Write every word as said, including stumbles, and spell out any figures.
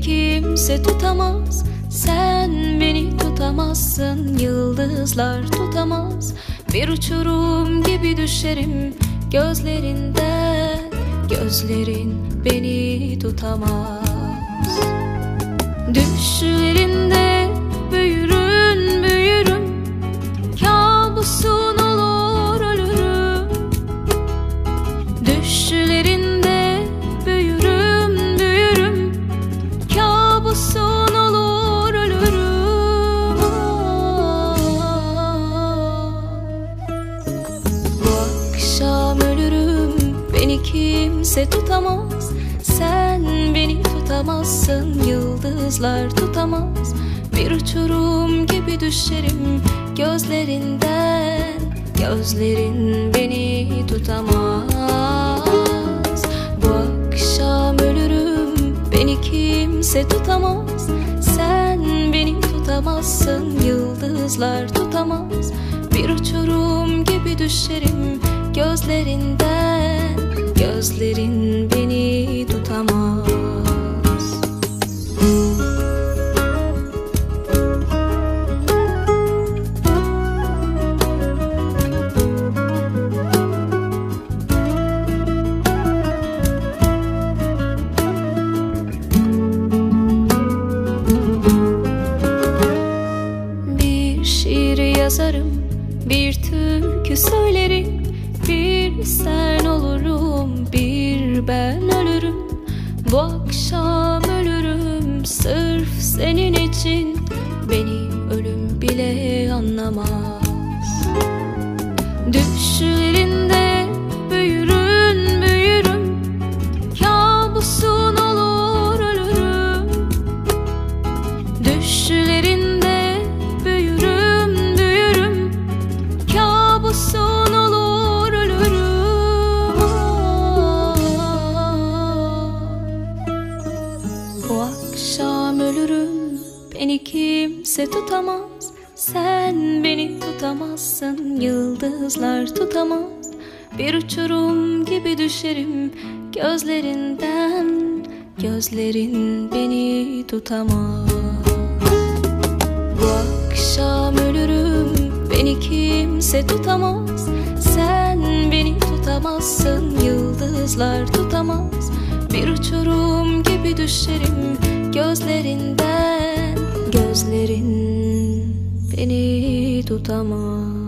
kimse tutamaz, sen beni tutamazsın. Yıldızlar tutamaz, bir uçurum gibi düşerim gözlerinden. Gözlerin beni tutamaz. Düşlerinde büyürüm, büyürüm, kabusun olur ölürüm. Düşlerinde büyürüm, büyürüm, kabusun olur ölürüm. Bu akşam ölürüm, beni kimse tutamaz, sen beni tutamazsın. Yıldızlar tutamaz, bir uçurum gibi düşerim gözlerinden. Gözlerin beni tutamaz. Bu akşam ölürüm, beni kimse tutamaz, sen beni tutamazsın. Yıldızlar tutamaz, bir uçurum gibi düşerim gözlerinden. Gözlerin beni tutamaz. Bir şiir yazarım, bir türkü söylerim, bir sen olurum, bir ben ölürüm. Bu akşam ölürüm sırf senin için, beni ölüm bile anlamaz. Düşlerinde büyürüm, büyürüm, kabusun olur ölürüm. Düşlerinde büyürüm, büyürüm, kabusun olur ölürüm. Bu akşam ölürüm, beni kimse tutamaz, sen beni tutamazsın. Yıldızlar tutamaz, bir uçurum gibi düşerim gözlerinden. Gözlerin beni tutamaz. Bu akşam ölürüm, beni kimse tutamaz, sen beni tutamazsın. Yıldızlar tutamaz, bir uçurum gibi düşerim gözlerinden. Gözlerin beni tutamaz.